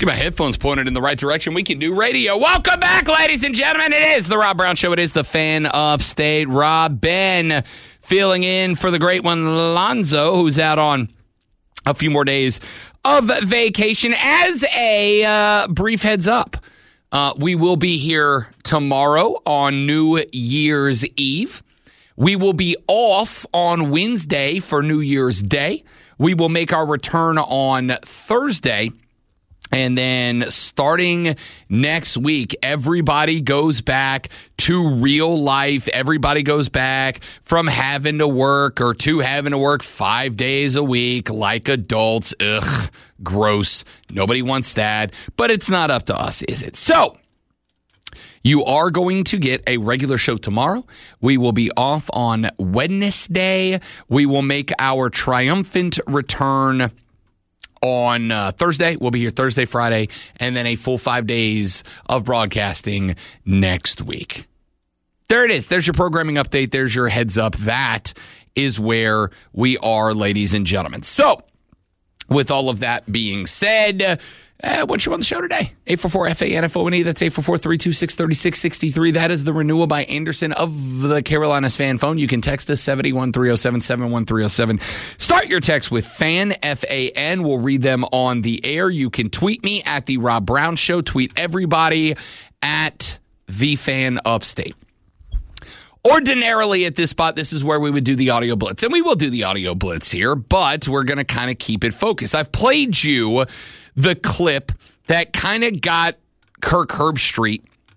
Get my headphones pointed in the right direction. We can do radio. Welcome back, ladies and gentlemen. It is the Rob Brown Show. It is the Fan Upstate. Rob Ben filling in for the great one, Lonzo, who's out on a few more days of vacation. As a brief heads up, we will be here tomorrow on New Year's Eve. We will be off on Wednesday for New Year's Day. We will make our return on Thursday. And then starting next week, everybody goes back to real life. Everybody goes back from having to work or to having to work 5 days a week like adults. Ugh, gross. Nobody wants that. But it's not up to us, is it? So you are going to get a regular show tomorrow. We will be off on Wednesday. We will make our triumphant return on Thursday. We'll be here Thursday, Friday, and then a full 5 days of broadcasting next week. There it is. There's your programming update. There's your heads up. That is where we are, ladies and gentlemen. So, with all of that being said, what's you on the show today? 844-FANFONE. That's 844-326-3663. That is the renewal by Anderson of the Carolinas Fan Phone. You can text us 71307, 71307. Start your text with FAN, F-A-N. We'll read them on the air. You can tweet me at The Rob Brown Show. Tweet everybody at The Fan Upstate. Ordinarily at this spot, this is where we would do the audio blitz. And we will do the audio blitz here, but we're going to kind of keep it focused. I've played you the clip that kind of got Kirk Herbstreit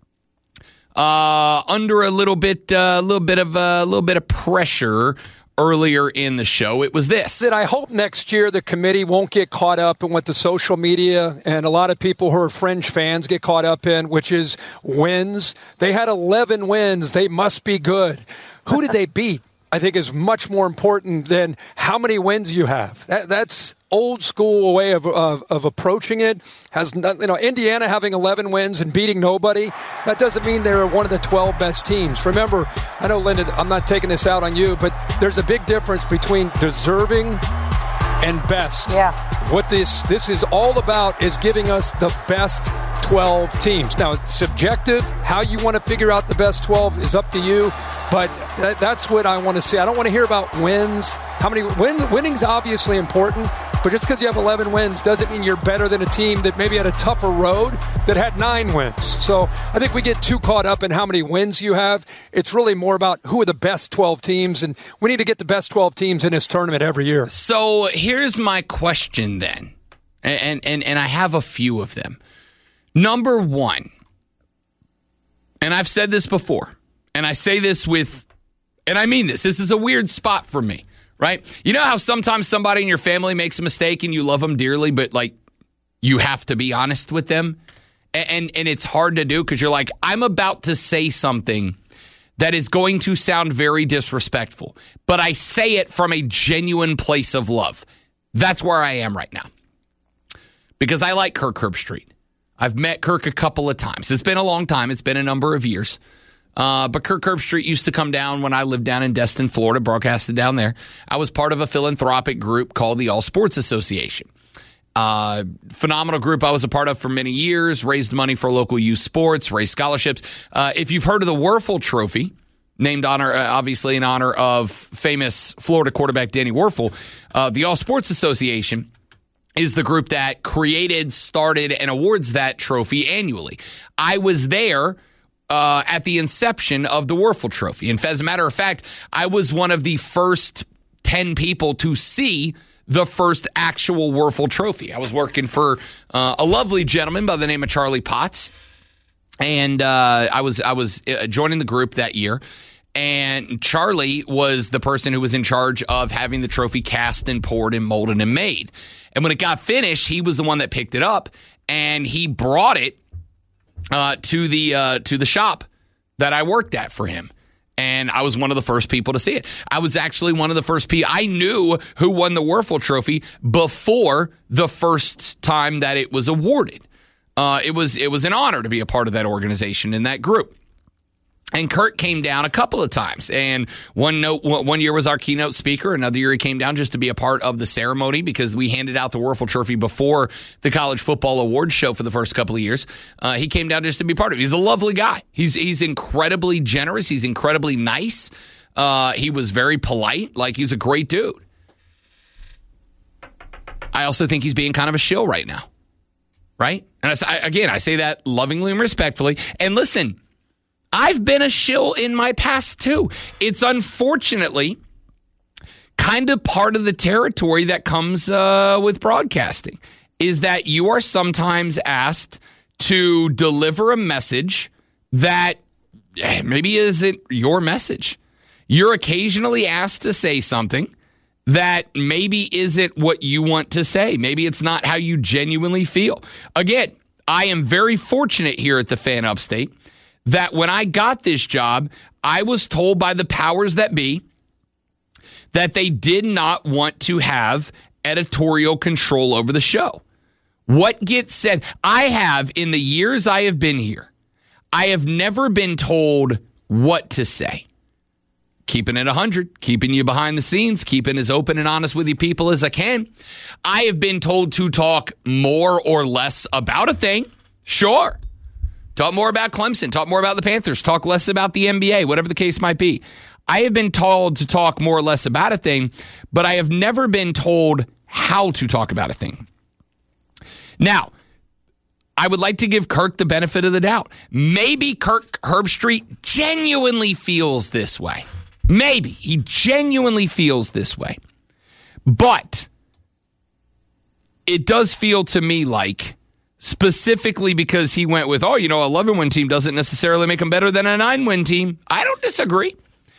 under a little bit of pressure earlier in the show. It was this. That I hope next year the committee won't get caught up in what the social media and a lot of people who are fringe fans get caught up in, which is wins. They had 11 wins. They must be good. Who did they beat? I think is much more important than how many wins you have. That's old school way of approaching it. Indiana having 11 wins and beating nobody, that doesn't mean they're one of the 12 best teams. Remember, I know, Linda, I'm not taking this out on you, but there's a big difference between deserving and best. Yeah. What this is all about is giving us the best 12 teams. Now, it's subjective. How you want to figure out the best 12 is up to you, but that's what I want to see. I don't want to hear about wins. How many wins? Winning's obviously important, but just because you have 11 wins doesn't mean you're better than a team that maybe had a tougher road that had 9 wins. So I think we get too caught up in how many wins you have. It's really more about who are the best 12 teams, and we need to get the best 12 teams in this tournament every year. So here's my question then, and I have a few of them. Number one, and I've said this before, and I say this and I mean this is a weird spot for me, right? You know how sometimes somebody in your family makes a mistake and you love them dearly, but like you have to be honest with them? And it's hard to do because you're like, I'm about to say something that is going to sound very disrespectful, but I say it from a genuine place of love. That's where I am right now. Because I like Kirk Herbstreit. I've met Kirk a couple of times. It's been a long time. It's been a number of years. But Kirk Herbstreit used to come down when I lived down in Destin, Florida, broadcasted down there. I was part of a philanthropic group called the All Sports Association. Phenomenal group I was a part of for many years, raised money for local youth sports, raised scholarships. If you've heard of the Wuerffel Trophy, named obviously in honor of famous Florida quarterback Danny Wuerffel, the All Sports Association is the group that created, started, and awards that trophy annually. I was there at the inception of the Wuerffel Trophy. And as a matter of fact, I was one of the first 10 people to see the first actual Wuerffel Trophy. I was working for a lovely gentleman by the name of Charlie Potts, and I was joining the group that year. And Charlie was the person who was in charge of having the trophy cast and poured and molded and made. And when it got finished, he was the one that picked it up, and he brought it to the shop that I worked at for him. And I was one of the first people to see it. I was actually one of the first people. I knew who won the Wuerffel Trophy before the first time that it was awarded. It was an honor to be a part of that organization and that group. And Kirk came down a couple of times. And one year was our keynote speaker. Another year he came down just to be a part of the ceremony because we handed out the Wuerffel Trophy before the College Football Awards show for the first couple of years. He came down just to be part of it. He's a lovely guy. He's incredibly generous. He's incredibly nice. He was very polite. Like, he's a great dude. I also think he's being kind of a shill right now. Right? And I say that lovingly and respectfully. And listen, I've been a shill in my past, too. It's unfortunately kind of part of the territory that comes with broadcasting, is that you are sometimes asked to deliver a message that maybe isn't your message. You're occasionally asked to say something that maybe isn't what you want to say. Maybe it's not how you genuinely feel. Again, I am very fortunate here at the Fan Upstate that when I got this job, I was told by the powers that be that they did not want to have editorial control over the show. What gets said, in the years I have been here, I have never been told what to say. Keeping it 100, keeping you behind the scenes, keeping as open and honest with you people as I can. I have been told to talk more or less about a thing. Sure. Talk more about Clemson, talk more about the Panthers, talk less about the NBA, whatever the case might be. I have been told to talk more or less about a thing, but I have never been told how to talk about a thing. Now, I would like to give Kirk the benefit of the doubt. Maybe Kirk Herbstreit genuinely feels this way. Maybe he genuinely feels this way. But it does feel to me like, specifically because he went with, 11-win team doesn't necessarily make them better than a 9-win team. I don't disagree.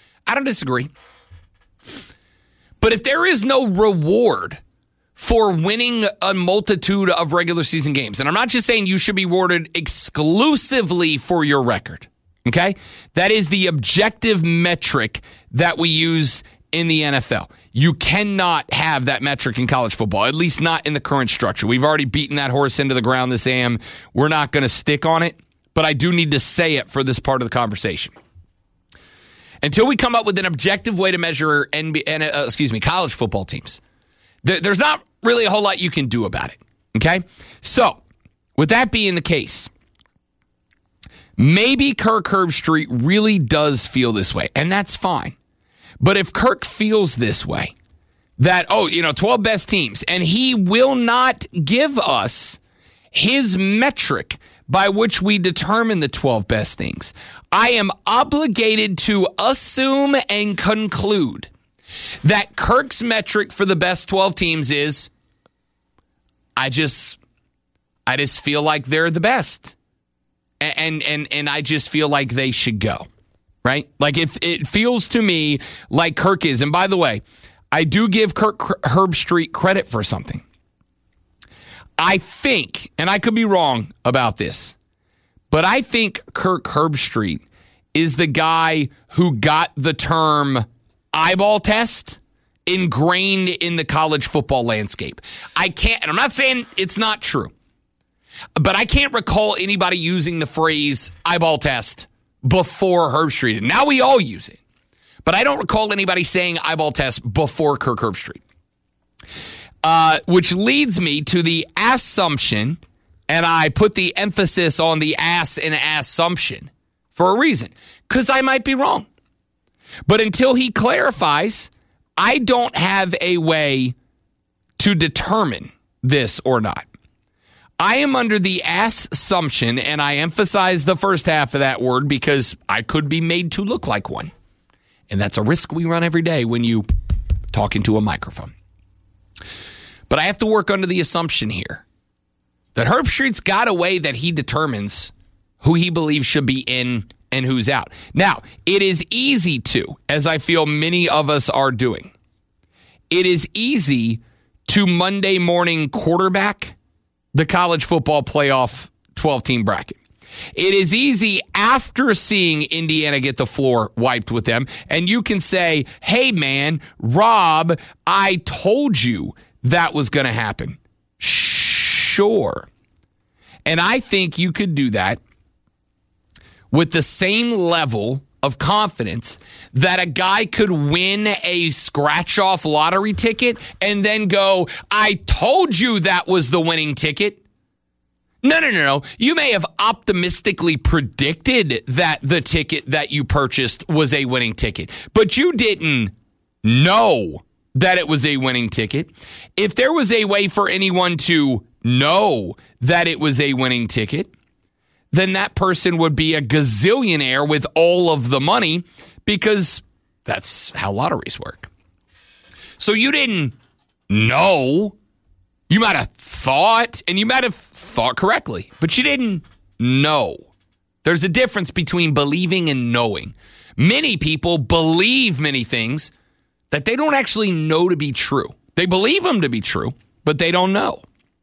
But if there is no reward for winning a multitude of regular season games, and I'm not just saying you should be rewarded exclusively for your record, okay? That is the objective metric that we use in the NFL. You cannot have that metric in college football, at least not in the current structure. We've already beaten that horse into the ground this AM. We're not going to stick on it, but I do need to say it for this part of the conversation. Until we come up with an objective way to measure college football teams, there's not really a whole lot you can do about it, okay? So, with that being the case, maybe Kirk Herbstreit really does feel this way, and that's fine. But if Kirk feels this way, that, 12 best teams, and he will not give us his metric by which we determine the 12 best things, I am obligated to assume and conclude that Kirk's metric for the best 12 teams is, I just feel like they're the best. And I just feel like they should go. Right? Like, if it feels to me like Kirk is, and by the way, I do give Kirk Herbstreit credit for something. I think, and I could be wrong about this, but I think Kirk Herbstreit is the guy who got the term eyeball test ingrained in the college football landscape. I can't, and I'm not saying it's not true, but I can't recall anybody using the phrase eyeball test before Herbstreit. And now we all use it. But I don't recall anybody saying eyeball test before Kirk Herbstreit. Which leads me to the assumption, and I put the emphasis on the ass in assumption for a reason, because I might be wrong. But until he clarifies, I don't have a way to determine this or not. I am under the assumption, and I emphasize the first half of that word because I could be made to look like one. And that's a risk we run every day when you talk into a microphone. But I have to work under the assumption here that Herbstreit's got a way that he determines who he believes should be in and who's out. Now, it is easy to, as I feel many of us are doing, it is easy to Monday morning quarterback the college football playoff 12-team bracket. It is easy after seeing Indiana get the floor wiped with them, and you can say, hey, man, Rob, I told you that was going to happen. Sure. And I think you could do that with the same level of confidence that a guy could win a scratch-off lottery ticket and then go, I told you that was the winning ticket? No. You may have optimistically predicted that the ticket that you purchased was a winning ticket, but you didn't know that it was a winning ticket. If there was a way for anyone to know that it was a winning ticket, then that person would be a gazillionaire with all of the money, because that's how lotteries work. So you didn't know. You might have thought, and you might have thought correctly, but you didn't know. There's a difference between believing and knowing. Many people believe many things that they don't actually know to be true. They believe them to be true, but they don't know.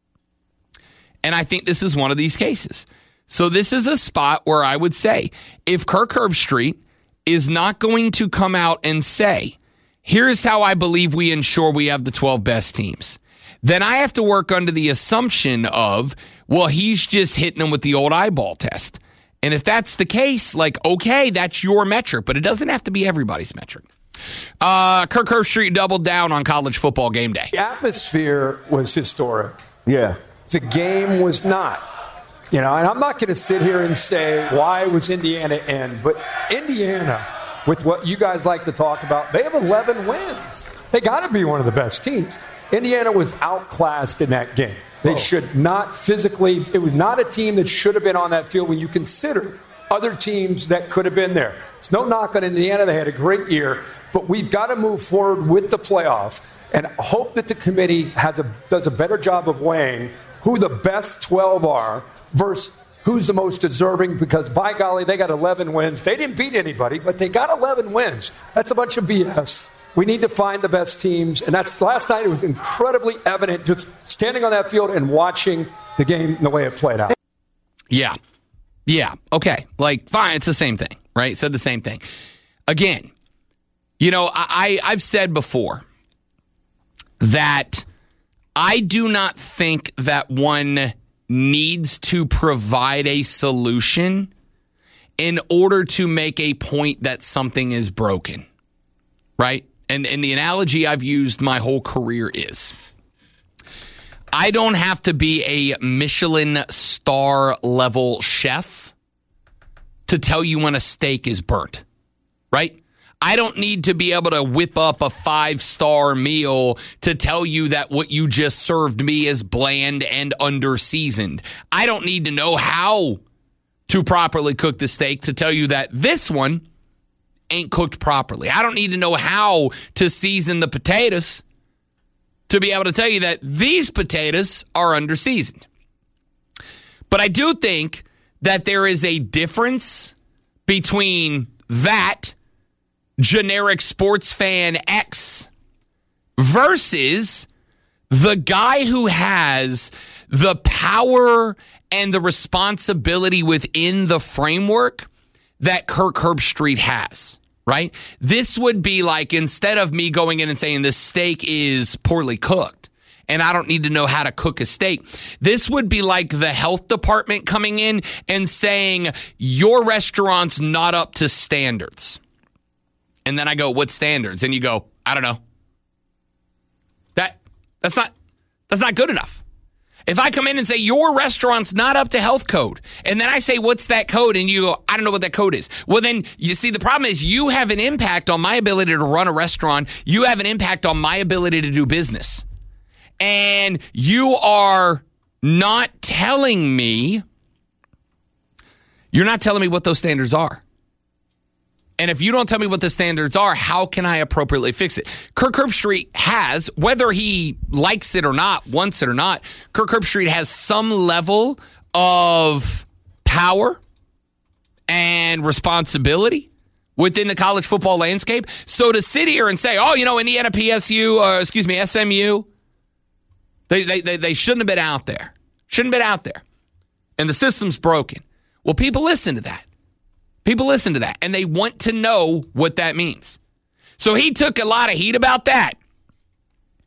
And I think this is one of these cases. So this is a spot where I would say, if Kirk Herbstreit is not going to come out and say, here's how I believe we ensure we have the 12 best teams, then I have to work under the assumption of, well, he's just hitting them with the old eyeball test. And if that's the case, like, okay, that's your metric, but it doesn't have to be everybody's metric. Kirk Herbstreit doubled down on College Football Game Day. The atmosphere was historic. Yeah. The game was not. You know, and I'm not going to sit here and say why was Indiana in, but Indiana, with what you guys like to talk about, they have 11 wins. They got to be one of the best teams. Indiana was outclassed in that game. They should not physically, it was not a team that should have been on that field when you consider other teams that could have been there. It's no knock on Indiana. They had a great year, but we've got to move forward with the playoff and hope that the committee does a better job of weighing who the best 12 are versus who's the most deserving, because by golly, they got 11 wins. They didn't beat anybody, but they got 11 wins. That's a bunch of BS. We need to find the best teams, and that's last night. It was incredibly evident just standing on that field and watching the game and the way it played out. Yeah. Okay. Like, fine. It's the same thing, right? Said the same thing. Again, you know, I've said before that I do not think that one needs to provide a solution in order to make a point that something is broken, right? And the analogy I've used my whole career is, I don't have to be a Michelin star level chef to tell you when a steak is burnt, right? I don't need to be able to whip up a 5-star meal to tell you that what you just served me is bland and under-seasoned. I don't need to know how to properly cook the steak to tell you that this one ain't cooked properly. I don't need to know how to season the potatoes to be able to tell you that these potatoes are under-seasoned. But I do think that there is a difference between that generic sports fan X versus the guy who has the power and the responsibility within the framework that Kirk Herbstreit has, right? This would be like, instead of me going in and saying this steak is poorly cooked and I don't need to know how to cook a steak, this would be like the health department coming in and saying your restaurant's not up to standards. And then I go, what standards? And you go, I don't know. That's not good enough. If I come in and say your restaurant's not up to health code, and then I say, what's that code? And you go, I don't know what that code is. Well, then you see, the problem is you have an impact on my ability to run a restaurant. You have an impact on my ability to do business. And you are not telling me, what those standards are. And if you don't tell me what the standards are, how can I appropriately fix it? Kirk Herbstreit has, whether he likes it or not, wants it or not, Kirk Herbstreit has some level of power and responsibility within the college football landscape. So to sit here and say, oh, you know, Indiana SMU, they shouldn't have been out there. Shouldn't have been out there. And the system's broken. Well, people listen to that. People listen to that, and they want to know what that means. So he took a lot of heat about that.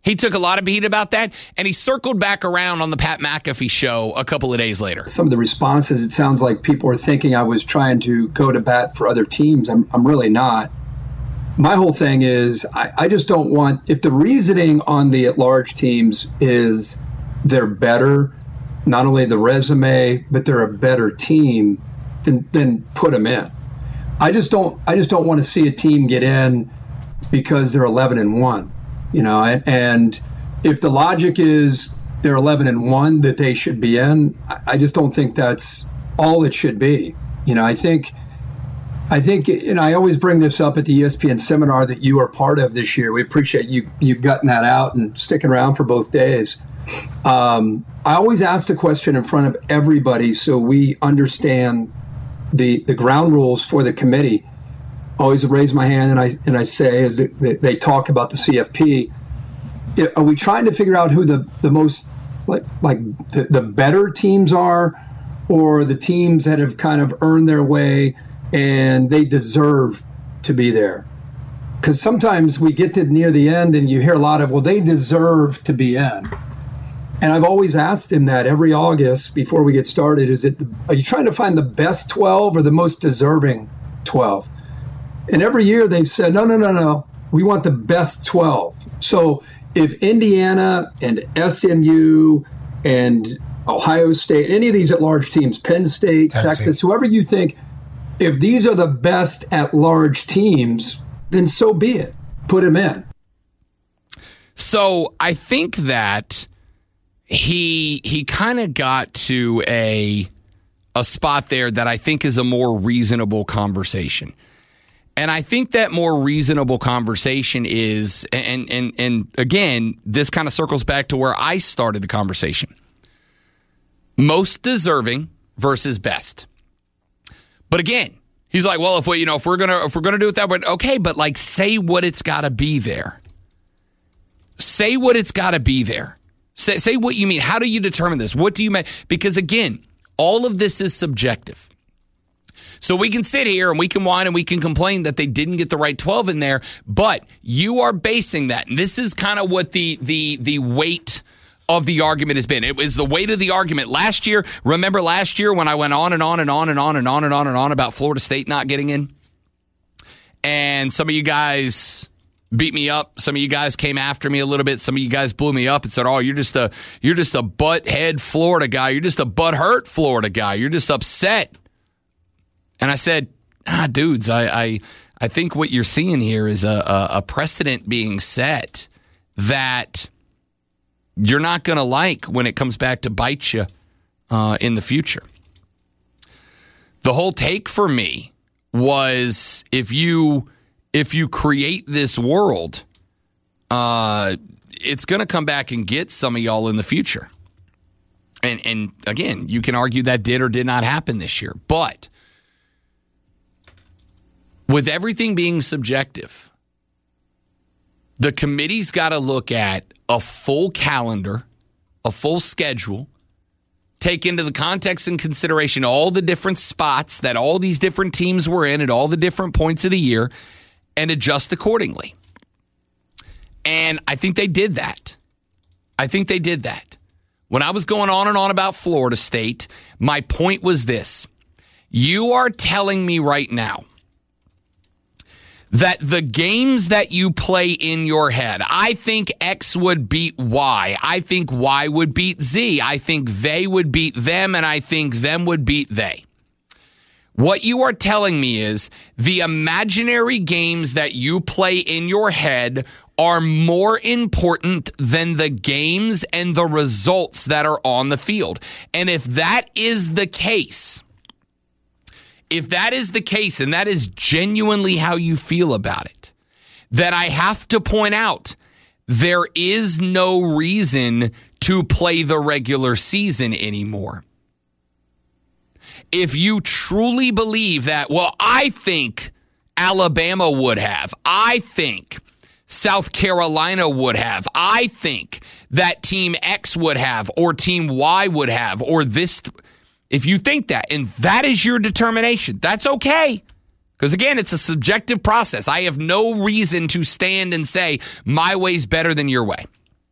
He took a lot of heat about that, and he circled back around on the Pat McAfee show a couple of days later. Some of the responses, it sounds like people are thinking I was trying to go to bat for other teams. I'm really not. My whole thing is I just don't want, if the reasoning on the at-large teams is they're better, not only the resume, but they're a better team, then put them in. I just don't want to see a team get in because they're 11-1. And if the logic is they're 11-1 that they should be in, I just don't think that's all it should be. I think, and I always bring this up at the ESPN seminar that you are part of this year. We appreciate you gutting that out and sticking around for both days. I always ask the question in front of everybody so we understand the ground rules for the committee. Always raise my hand and I say, as they talk about the CFP, are we trying to figure out who the most the better teams are, or the teams that have kind of earned their way and they deserve to be there? Because sometimes we get to near the end and you hear a lot of, well, they deserve to be in. And I've always asked him that every August before we get started, are you trying to find the best 12 or the most deserving 12? And every year they've said, no, we want the best 12. So if Indiana and SMU and Ohio State, any of these at-large teams, Penn State, Tennessee, Texas, whoever you think, if these are the best at-large teams, then so be it. Put them in. So I think that he kind of got to a spot there that I think is a more reasonable conversation. And I think that more reasonable conversation is, and again, this kind of circles back to where I started the conversation. Most deserving versus best. But again, he's like, well, if we're gonna do it that way, okay, but like, say what it's got to be there. Say what it's got to be there. Say what you mean. How do you determine this? What do you mean? Because again, all of this is subjective. So we can sit here and we can whine and we can complain that they didn't get the right 12 in there, but you are basing that. And this is kind of what the weight of the argument has been. It was the weight of the argument last year. Remember last year when I went on and on and on and on and on and on and on about Florida State not getting in? And some of you guys beat me up. Some of you guys came after me a little bit. Some of you guys blew me up and said, "Oh, you're just a butt-head Florida guy. You're just a butt-hurt Florida guy. You're just upset." And I said, dudes, I think what you're seeing here is a precedent being set that you're not going to like when it comes back to bite you in the future. The whole take for me was if you create this world, it's going to come back and get some of y'all in the future. And again, you can argue that did or did not happen this year, but with everything being subjective, the committee's got to look at a full calendar, a full schedule, take into the context and consideration all the different spots that all these different teams were in at all the different points of the year, and adjust accordingly. And I think they did that. When I was going on and on about Florida State, my point was this. You are telling me right now that the games that you play in your head, I think X would beat Y. I think Y would beat Z. I think they would beat them, and I think them would beat they. What you are telling me is the imaginary games that you play in your head are more important than the games and the results that are on the field. And if that is the case, and that is genuinely how you feel about it, then I have to point out there is no reason to play the regular season anymore. If you truly believe that, well, I think Alabama would have, I think South Carolina would have, I think that Team X would have, or Team Y would have, or this, if you think that, and that is your determination, that's okay. Because again, it's a subjective process. I have no reason to stand and say my way's better than your way.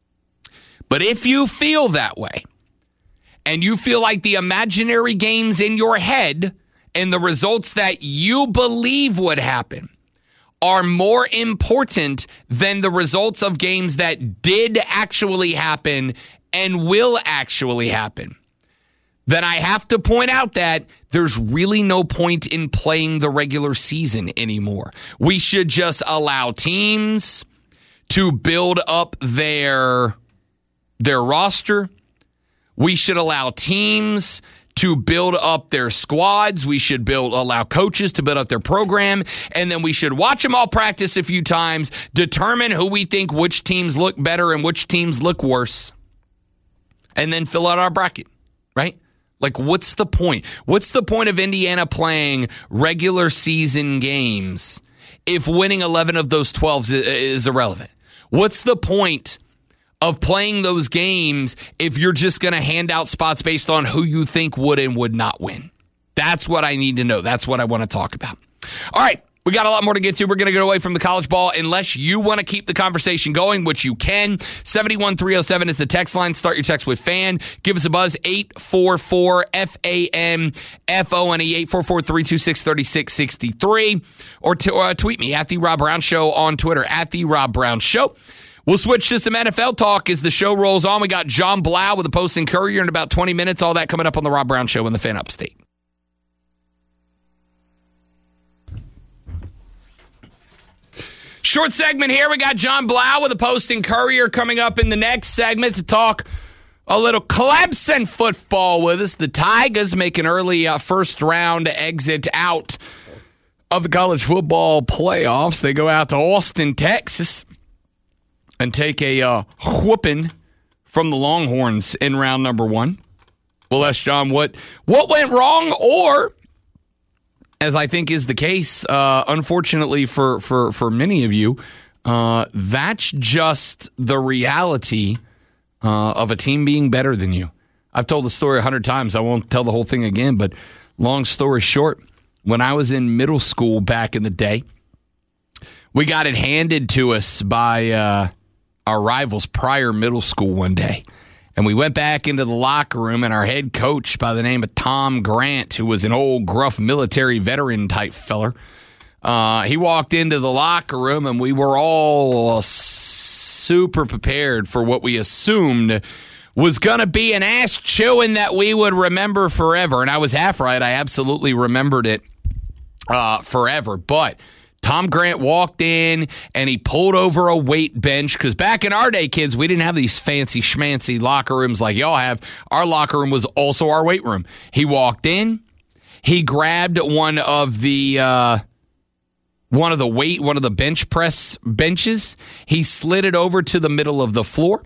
But if you feel that way, and you feel like the imaginary games in your head and the results that you believe would happen are more important than the results of games that did actually happen and will actually happen, then I have to point out that there's really no point in playing the regular season anymore. We should just allow teams to build up their roster. We should allow teams to build up their squads. We should allow coaches to build up their program. And then we should watch them all practice a few times, determine who we think which teams look better and which teams look worse, and then fill out our bracket, right? Like, what's the point? What's the point of Indiana playing regular season games if winning 11 of those 12 is irrelevant? What's the point of playing those games if you're just going to hand out spots based on who you think would and would not win? That's what I need to know. That's what I want to talk about. All right, we got a lot more to get to. We're going to get away from the college ball unless you want to keep the conversation going, which you can. 71307 is the text line. Start your text with FAN. Give us a buzz, 844-FAN-FONE, 844-326-3663. Or tweet me at The Rob Brown Show on Twitter, at The Rob Brown Show. We'll switch to some NFL talk as the show rolls on. We got John Blau with the Post and Courier in about 20 minutes. All that coming up on the Rob Brown Show in the Fan Upstate. Short segment here. We got John Blau with the Post and Courier coming up in the next segment to talk a little Clemson football with us. The Tigers make an early first-round exit out of the college football playoffs. They go out to Austin, Texas, and take a whooping from the Longhorns in round number 1. We'll ask John what went wrong, or, as I think is the case, unfortunately for many of you, that's just the reality of a team being better than you. I've told the story 100 times. I won't tell the whole thing again, but long story short, when I was in middle school back in the day, we got it handed to us by our rivals Pryor Middle School one day. And we went back into the locker room, and our head coach by the name of Tom Grant, who was an old, gruff military veteran type feller, he walked into the locker room, and we were all super prepared for what we assumed was going to be an ass chewing that we would remember forever. And I was half right. I absolutely remembered it forever. But Tom Grant walked in, and he pulled over a weight bench, because back in our day, kids, we didn't have these fancy schmancy locker rooms like y'all have. Our locker room was also our weight room. He walked in, he grabbed one of the bench press benches, he slid it over to the middle of the floor.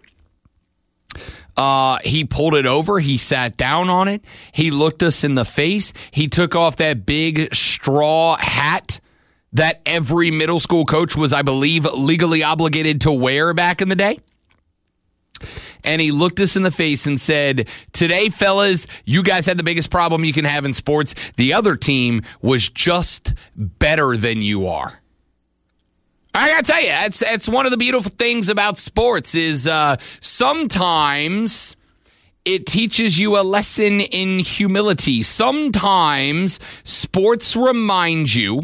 He pulled it over. He sat down on it. He looked us in the face. He took off that big straw hat that every middle school coach was, I believe, legally obligated to wear back in the day. And he looked us in the face and said, "Today, fellas, you guys had the biggest problem you can have in sports. The other team was just better than you are." I gotta tell you, that's one of the beautiful things about sports is sometimes it teaches you a lesson in humility. Sometimes sports remind you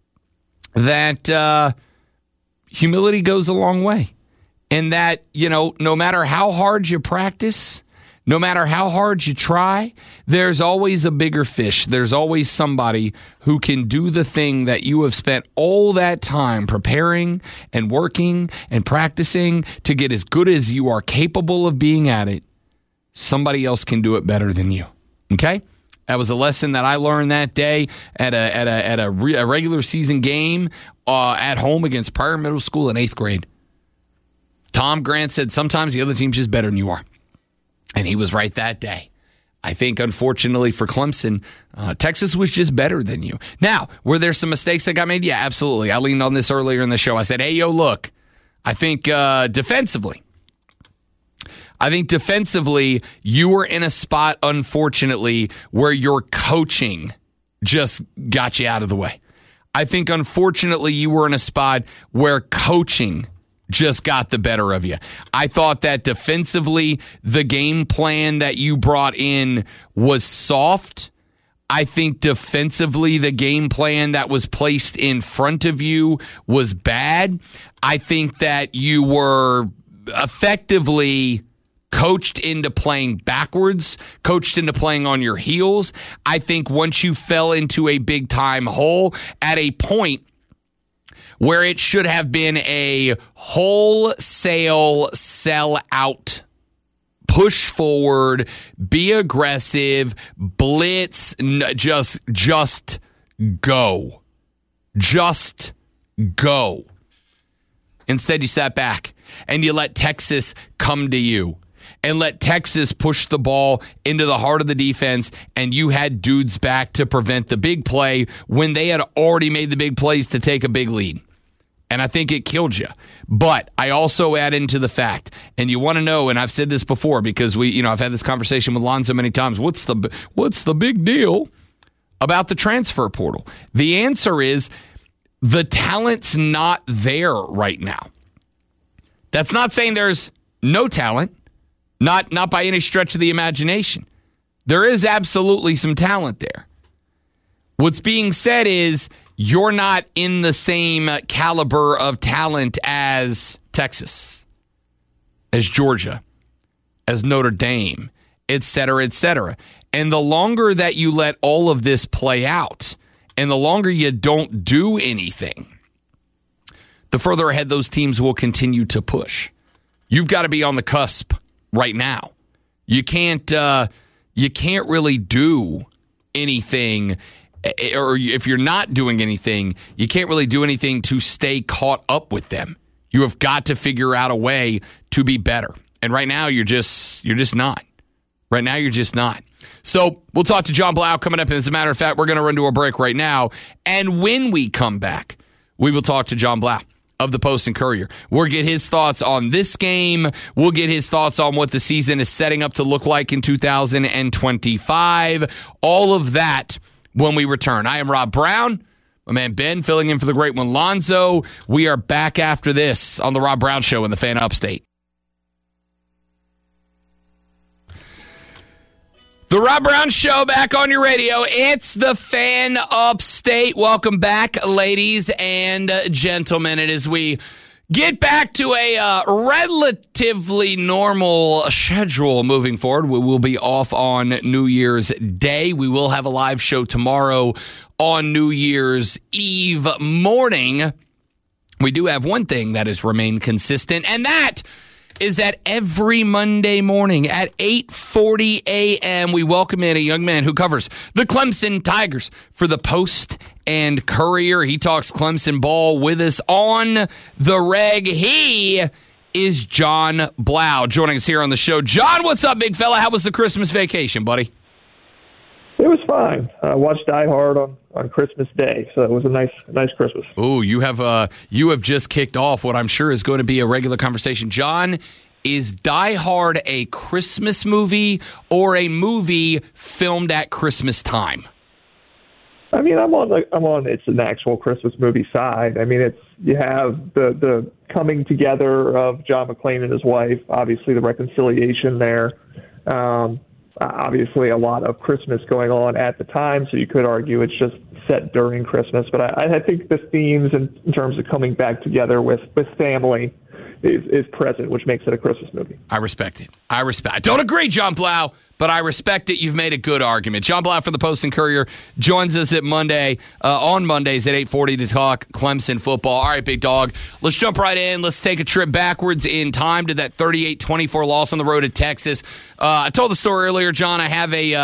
that humility goes a long way. And that, no matter how hard you practice, no matter how hard you try, there's always a bigger fish. There's always somebody who can do the thing that you have spent all that time preparing and working and practicing to get as good as you are capable of being at it. Somebody else can do it better than you. Okay? That was a lesson that I learned that day at a regular season game at home against Pryor Middle School in 8th grade. Tom Grant said, sometimes the other team's just better than you are. And he was right that day. I think, unfortunately for Clemson, Texas was just better than you. Now, were there some mistakes that got made? Yeah, absolutely. I leaned on this earlier in the show. I said, hey, look, I think defensively, you were in a spot, unfortunately, where your coaching just got you out of the way. I think, unfortunately, you were in a spot where coaching just got the better of you. I thought that defensively, the game plan that you brought in was soft. I think defensively, the game plan that was placed in front of you was bad. I think that you were effectively coached into playing backwards, coached into playing on your heels. I think once you fell into a big-time hole at a point where it should have been a wholesale sell-out, push forward, be aggressive, blitz, just go. Just go. Instead, you sat back and you let Texas come to you and let Texas push the ball into the heart of the defense, and you had dudes back to prevent the big play when they had already made the big plays to take a big lead. And I think it killed you. But I also add into the fact, and you want to know, and I've said this before because I've had this conversation with Lonzo many times. What's the big deal about the transfer portal? The answer is the talent's not there right now. That's not saying there's no talent, not by any stretch of the imagination. There is absolutely some talent there. What's being said is you're not in the same caliber of talent as Texas, as Georgia, as Notre Dame, et cetera, et cetera. And the longer that you let all of this play out, and the longer you don't do anything, the further ahead those teams will continue to push. You've got to be on the cusp right now. You can't really do anything. Or if you're not doing anything, you can't really do anything to stay caught up with them. You have got to figure out a way to be better. And right now, you're just not. Right now, you're just not. So we'll talk to John Blau coming up. As a matter of fact, we're going to run to a break right now. And when we come back, we will talk to John Blau of the Post and Courier. We'll get his thoughts on this game. We'll get his thoughts on what the season is setting up to look like in 2025. All of that when we return. I am Rob Brown. My man Ben filling in for the great one, Lonzo. We are back after this on the Rob Brown Show in the Fan Upstate. The Rob Brown Show back on your radio. It's the Fan Upstate. Welcome back, ladies and gentlemen. And as we get back to a relatively normal schedule moving forward, we will be off on New Year's Day. We will have a live show tomorrow on New Year's Eve morning. We do have one thing that has remained consistent, and that is that every Monday morning at 8:40 a.m., we welcome in a young man who covers the Clemson Tigers for the Post and Courier. He talks Clemson ball with us on the reg. He is John Blau joining us here on the show. John, what's up, big fella? How was the Christmas vacation, buddy? It was fine. I watched Die Hard on Christmas Day, so it was a nice Christmas. Oh, you have just kicked off what I'm sure is going to be a regular conversation. John, is Die Hard a Christmas movie or a movie filmed at Christmas time? I mean, I'm on it's an actual Christmas movie side. I mean, you have the coming together of John McClane and his wife, obviously the reconciliation there. Obviously, a lot of Christmas going on at the time, so you could argue it's just set during Christmas. But I think the themes in terms of coming back together with family is present, which makes it a Christmas movie. I respect it. I don't agree, John Blau, but I respect it. You've made a good argument. John Blau from the Post and Courier joins us on Mondays at 8:40 to talk Clemson football. All right, big dog, let's jump right in. Let's take a trip backwards in time to that 38-24 loss on the road at Texas. I told the story earlier, John. I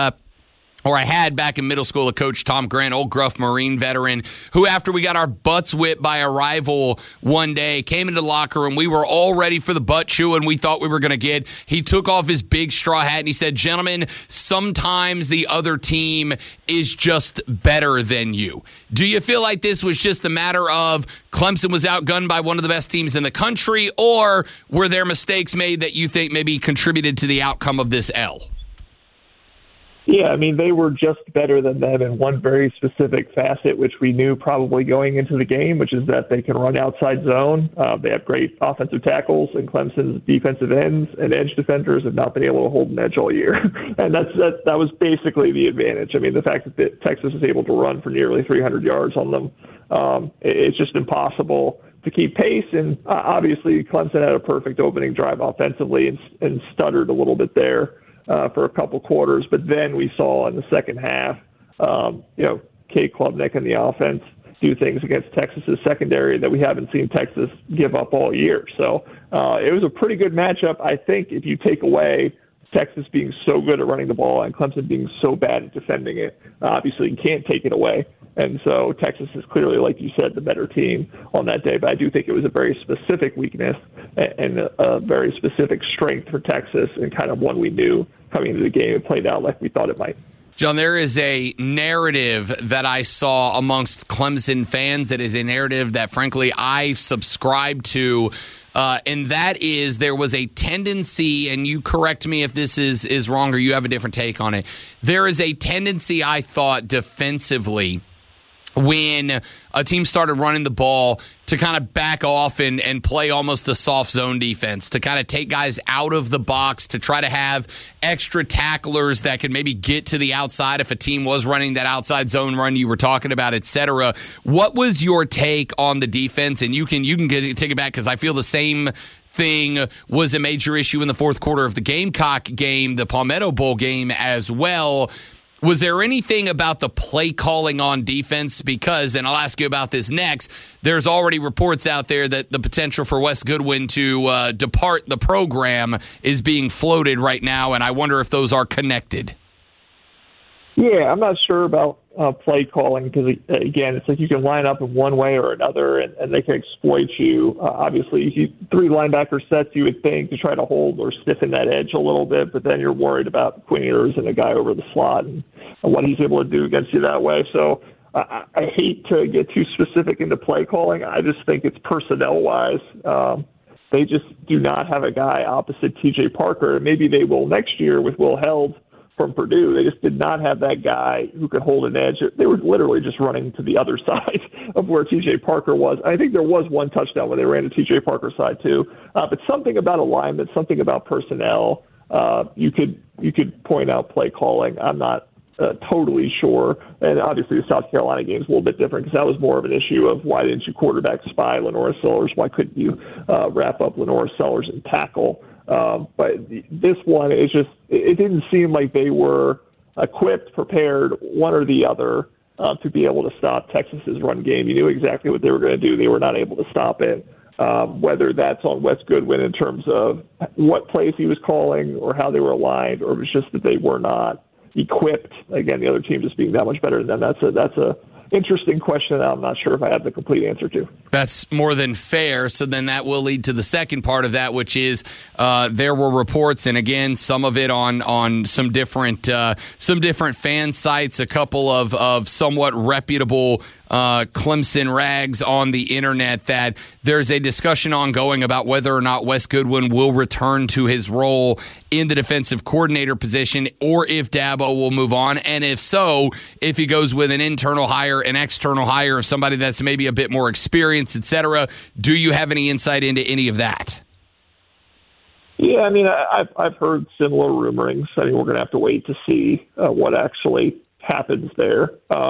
had back in middle school a coach, Tom Grant, old gruff Marine veteran, who after we got our butts whipped by a rival one day, came into the locker room. We were all ready for the butt chewing we thought we were going to get. He took off his big straw hat and he said, "Gentlemen, sometimes the other team is just better than you." Do you feel like this was just a matter of Clemson was outgunned by one of the best teams in the country, or were there mistakes made that you think maybe contributed to the outcome of this L? Yeah, I mean, they were just better than them in one very specific facet, which we knew probably going into the game, which is that they can run outside zone. They have great offensive tackles, and Clemson's defensive ends and edge defenders have not been able to hold an edge all year. And that was basically the advantage. I mean, the fact that Texas is able to run for nearly 300 yards on them, it's just impossible to keep pace. And obviously, Clemson had a perfect opening drive offensively and stuttered a little bit there for a couple quarters, but then we saw in the second half, Cade Klubnik and the offense do things against Texas's secondary that we haven't seen Texas give up all year. So it was a pretty good matchup. I think if you take away Texas being so good at running the ball and Clemson being so bad at defending it, obviously you can't take it away. And so Texas is clearly, like you said, the better team on that day. But I do think it was a very specific weakness and a very specific strength for Texas, and kind of one we knew coming into the game. It played out like we thought it might. John, there is a narrative that I saw amongst Clemson fans that is a narrative that, frankly, I subscribe to, and that is there was a tendency, and you correct me if this is wrong or you have a different take on it, there is a tendency, I thought, defensively, when a team started running the ball, to kind of back off and play almost a soft zone defense, to kind of take guys out of the box, to try to have extra tacklers that can maybe get to the outside if a team was running that outside zone run you were talking about, et cetera. What was your take on the defense? And you can take it back, because I feel the same thing was a major issue in the fourth quarter of the Gamecock game, the Palmetto Bowl game as well. Was there anything about the play calling on defense? Because, and I'll ask you about this next, there's already reports out there that the potential for Wes Goodwin to depart the program is being floated right now, and I wonder if those are connected. Yeah, I'm not sure about play calling, because, again, it's like you can line up in one way or another, and they can exploit you. Obviously, if you three linebacker sets, you would think, to try to hold or stiffen that edge a little bit, but then you're worried about Quinn Ewers and a guy over the slot and what he's able to do against you that way. So I hate to get too specific into play calling. I just think it's personnel-wise. They just do not have a guy opposite T.J. Parker. Maybe they will next year with Will Held from Purdue. They just did not have that guy who could hold an edge. They were literally just running to the other side of where T.J. Parker was. I think there was one touchdown where they ran to T.J. Parker's side too. But something about alignment, something about personnel, you could point out play calling. I'm not totally sure. And obviously the South Carolina game is a little bit different, because that was more of an issue of why didn't you quarterback spy LaNorris Sellers? Why couldn't you wrap up LaNorris Sellers and tackle? But this one, it didn't seem like they were equipped, prepared, one or the other, to be able to stop Texas's run game. You knew exactly what they were going to do. They were not able to stop it. Whether that's on Wes Goodwin in terms of what plays he was calling or how they were aligned, or it was just that they were not equipped. Again, the other team just being that much better than them. That's a interesting question that I'm not sure if I have the complete answer to. That's more than fair. So then that will lead to the second part of that, which is there were reports, and again, some of it on some different fan sites, a couple of somewhat reputable Clemson rags on the internet, that there's a discussion ongoing about whether or not Wes Goodwin will return to his role in the defensive coordinator position, or if Dabo will move on, and if so, if he goes with an internal hire, an external hire of somebody that's maybe a bit more experienced, etc. Do you have any insight into any of that? Yeah, I mean, I've heard similar rumorings. I mean, we're going to have to wait to see what actually happens there.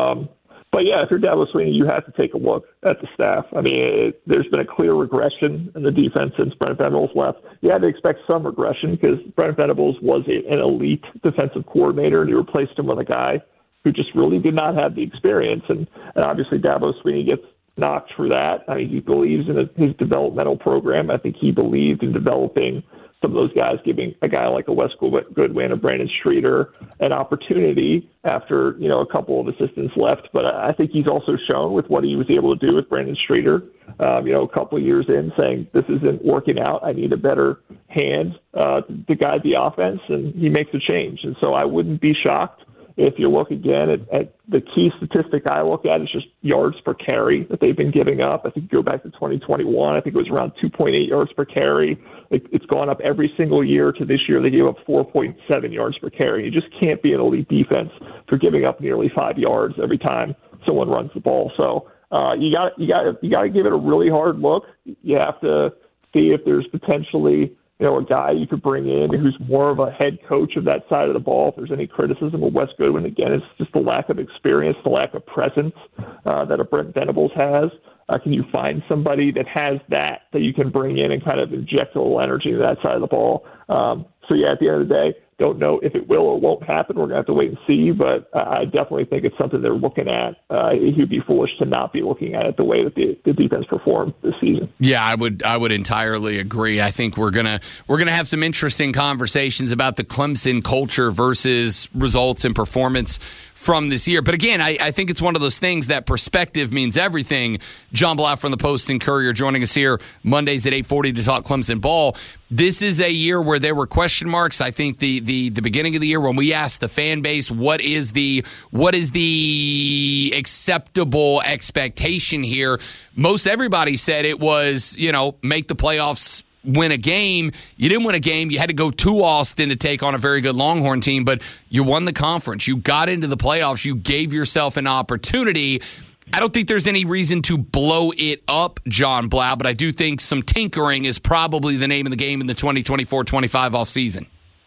But yeah, if you're Dabo Swinney, you have to take a look at the staff. I mean, there's been a clear regression in the defense since Brent Venables left. You had to expect some regression, because Brent Venables was an elite defensive coordinator, and you replaced him with a guy who just really did not have the experience. And obviously Dabo Swinney gets knocked for that. I mean, he believes in his developmental program. I think he believed in developing some of those guys, giving a guy like a Wes Goodwin, a Brandon Streeter, an opportunity after, a couple of assistants left. But I think he's also shown with what he was able to do with Brandon Streeter, a couple of years in, saying this isn't working out. I need a better hand to guide the offense, and he makes a change. And so I wouldn't be shocked if you look again at the key statistic I look at, is just yards per carry that they've been giving up. I think go back to 2021, I think it was around 2.8 yards per carry. It's gone up every single year to this year. They gave up 4.7 yards per carry. You just can't be an elite defense for giving up nearly 5 yards every time someone runs the ball. So you got to give it a really hard look. You have to see if there's potentially a guy you could bring in who's more of a head coach of that side of the ball. If there's any criticism of Wes Goodwin, again, it's just the lack of experience, the lack of presence that a Brent Venables has. Can you find somebody that has that you can bring in and kind of inject a little energy into that side of the ball? So, yeah, at the end of the day, don't know if it will or won't happen. We're going to have to wait and see, but I definitely think it's something they're looking at. He'd be foolish to not be looking at it the way that the defense performed this season. Yeah, I would entirely agree. I think we're gonna have some interesting conversations about the Clemson culture versus results and performance from this year. But again, I think it's one of those things that perspective means everything. John Blau from the Post and Courier joining us here Mondays at 8:40 to talk Clemson ball. This is a year where there were question marks. I think the beginning of the year when we asked the fan base what is the acceptable expectation here, most everybody said it was, make the playoffs, win a game. You didn't win a game. You had to go to Austin to take on a very good Longhorn team, but you won the conference. You got into the playoffs. You gave yourself an opportunity. I don't think there's any reason to blow it up, John Blau, but I do think some tinkering is probably the name of the game in the 2024-25 offseason.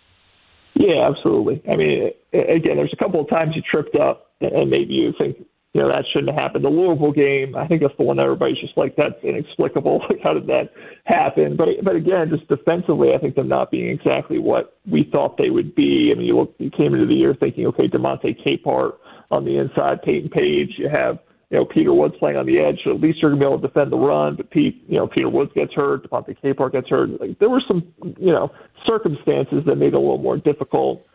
Yeah, absolutely. I mean, again, there's a couple of times you tripped up, and maybe you think, that shouldn't have happened. The Louisville game, I think that's the one that everybody's just like, that's inexplicable. Like, how did that happen? But again, just defensively, I think them not being exactly what we thought they would be. I mean, you came into the year thinking, okay, DeMonte Capehart on the inside, Peyton Page, you have Peter Woods playing on the edge, so at least you're going to be able to defend the run. But Peter Woods gets hurt, DeMonte Capehart gets hurt. Like, there were some, circumstances that made it a little more difficult.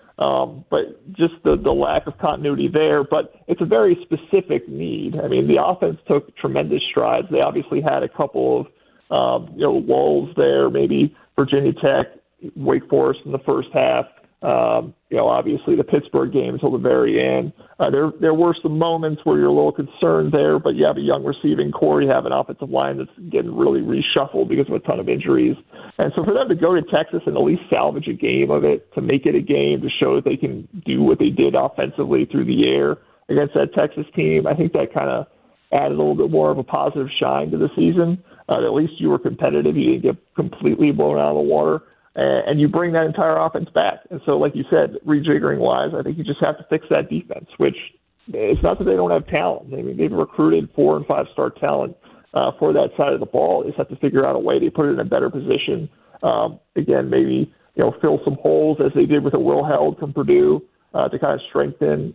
But just the lack of continuity there. But it's a very specific need. I mean, the offense took tremendous strides. They obviously had a couple of lulls there. Maybe Virginia Tech, Wake Forest in the first half. Obviously the Pittsburgh game until the very end. There were some moments where you're a little concerned there, but you have a young receiving core. You have an offensive line that's getting really reshuffled because of a ton of injuries. And so for them to go to Texas and at least salvage a game of it, to make it a game, to show that they can do what they did offensively through the air against that Texas team, I think that kind of added a little bit more of a positive shine to the season. At least you were competitive. You didn't get completely blown out of the water. And you bring that entire offense back. And so, like you said, rejiggering-wise, I think you just have to fix that defense, which it's not that they don't have talent. I mean, they've recruited 4- and 5-star talent for that side of the ball. They just have to figure out a way to put it in a better position. Again, maybe fill some holes as they did with a Will Held from Purdue to kind of strengthen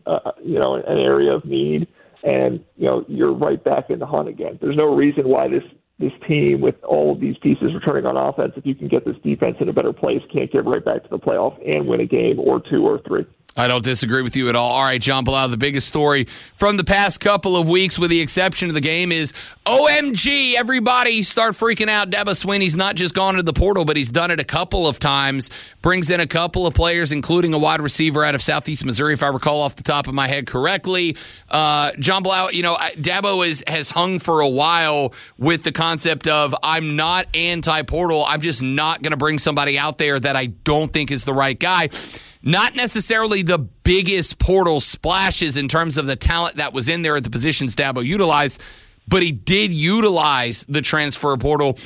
an area of need. And you're right back in the hunt again. There's no reason why this team with all of these pieces returning on offense, if you can get this defense in a better place, can't get right back to the playoff and win a game or 2 or 3. I don't disagree with you at all. All right, John Blau, the biggest story from the past couple of weeks, with the exception of the game, is OMG, everybody start freaking out. Dabo Swinney's not just gone to the portal, but he's done it a couple of times. Brings in a couple of players, including a wide receiver out of Southeast Missouri, if I recall off the top of my head correctly. John Blau, Dabo has hung for a while with the concept of, I'm not anti-portal. I'm just not going to bring somebody out there that I don't think is the right guy. Not necessarily the biggest portal splashes in terms of the talent that was in there at the positions Dabo utilized, but he did utilize the transfer portal.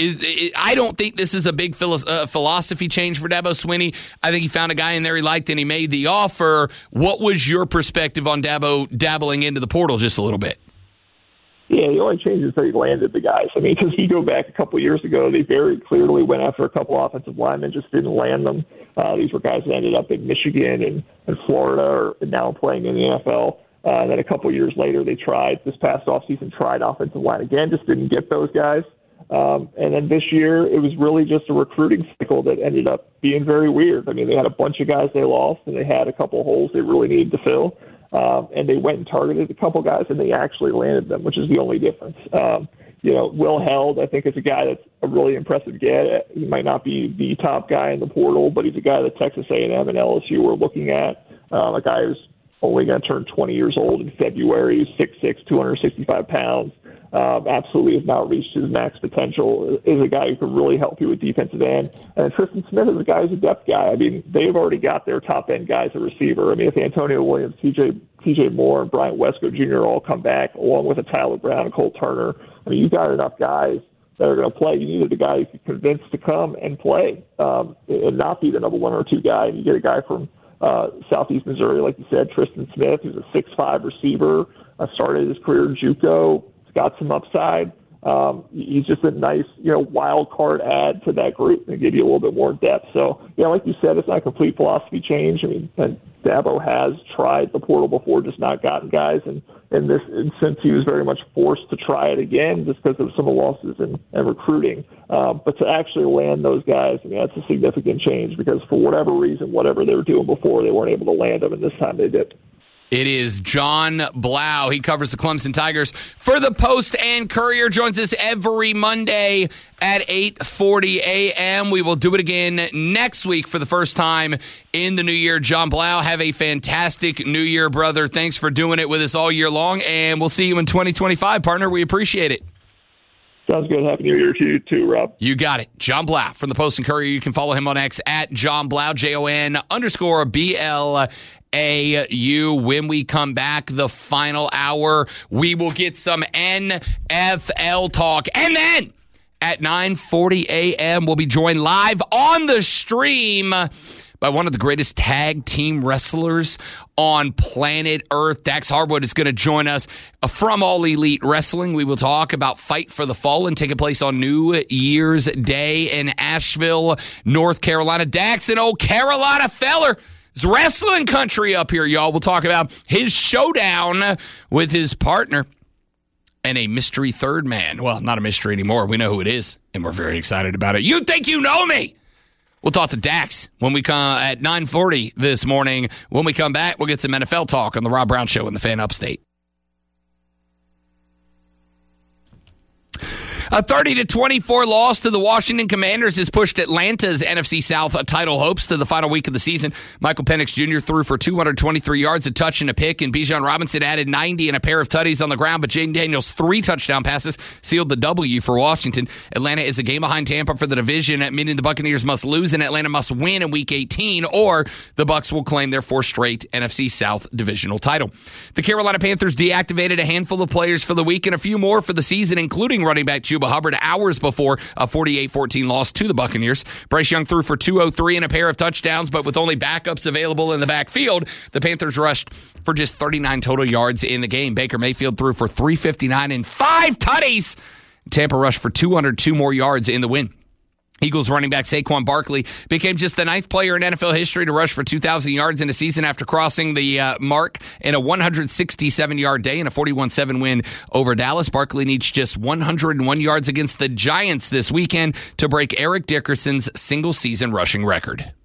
I don't think this is a big philosophy change for Dabo Swinney. I think he found a guy in there he liked and he made the offer. What was your perspective on Dabo dabbling into the portal just a little bit? Yeah, the only change is that he landed the guys. I mean, because you go back a couple of years ago, they very clearly went after a couple offensive linemen, just didn't land them. These were guys that ended up in Michigan and Florida, or now playing in the NFL. And then a couple of years later, they tried, this past offseason, tried offensive line again, just didn't get those guys. And then this year, it was really just a recruiting cycle that ended up being very weird. I mean, they had a bunch of guys they lost, and they had a couple of holes they really needed to fill. And they went and targeted a couple guys, and they actually landed them, which is the only difference. Will Held, I think, is a guy that's a really impressive get. He might not be the top guy in the portal, but he's a guy that Texas A&M and LSU were looking at. A guy who's only going to turn 20 years old in February. He's 6'6", 265 pounds. Absolutely has not reached his max potential. Is a guy who can really help you with defensive end. And Tristan Smith is a guy who's a depth guy. I mean, they've already got their top-end guys at receiver. I mean, if Antonio Williams, TJ Moore, and Bryant Wesco Jr. all come back, along with a Tyler Brown and Cole Turner, I mean, you've got enough guys that are going to play. You needed a guy you could convince to come and play and not be the number 1 or 2 guy. And you get a guy from Southeast Missouri, like you said, Tristan Smith, who's a 6'5" receiver, started his career in JUCO. He's got some upside. He's just a nice, wild card add to that group and give you a little bit more depth. So, like you said, it's not a complete philosophy change. I mean, and Dabo has tried the portal before, just not gotten guys. And in this instance, he was very much forced to try it again just because of some of the losses in recruiting. But to actually land those guys, I mean, that's a significant change because for whatever reason, whatever they were doing before, they weren't able to land them, and this time they did. It is John Blau. He covers the Clemson Tigers for the Post and Courier. Joins us every Monday at 8:40 a.m. We will do it again next week for the first time in the new year. John Blau, have a fantastic new year, brother. Thanks for doing it with us all year long, and we'll see you in 2025, partner. We appreciate it. Sounds good. Happy New Year to you too, Rob. You got it. John Blau from the Post and Courier. You can follow him on X at John Blau, JON_BLAU. When we come back, the final hour, we will get some NFL talk. And then at 9:40 a.m., we'll be joined live on the stream by one of the greatest tag team wrestlers on planet Earth. Dax Harwood is going to join us from All Elite Wrestling. We will talk about Fight for the Fallen taking place on New Year's Day in Asheville, North Carolina. Dax, an old Carolina feller. It's wrestling country up here, y'all. We'll talk about his showdown with his partner and a mystery third man. Well, not a mystery anymore. We know who it is, and we're very excited about it. You think you know me? We'll talk to Dax when we come at 9:40 this morning. When we come back, we'll get some NFL talk on the Rob Brown Show in the Fan Upstate. A 30-24 loss to the Washington Commanders has pushed Atlanta's NFC South title hopes to the final week of the season. Michael Penix Jr. threw for 223 yards, a touch and a pick, and Bijan Robinson added 90 and a pair of tutties on the ground, but Jaden Daniels' 3 touchdown passes sealed the W for Washington. Atlanta is a game behind Tampa for the division, meaning the Buccaneers must lose and Atlanta must win in Week 18, or the Bucs will claim their 4th straight NFC South divisional title. The Carolina Panthers deactivated a handful of players for the week and a few more for the season, including running back Chuba Hubbard, hours before a 48-14 loss to the Buccaneers. Bryce Young threw for 203 and a pair of touchdowns, but with only backups available in the backfield, the Panthers rushed for just 39 total yards in the game. Baker Mayfield threw for 359 and 5 tutties. Tampa rushed for 202 more yards in the win. Eagles running back Saquon Barkley became just the 9th player in NFL history to rush for 2,000 yards in a season after crossing the mark in a 167-yard day in a 41-7 win over Dallas. Barkley needs just 101 yards against the Giants this weekend to break Eric Dickerson's single-season rushing record.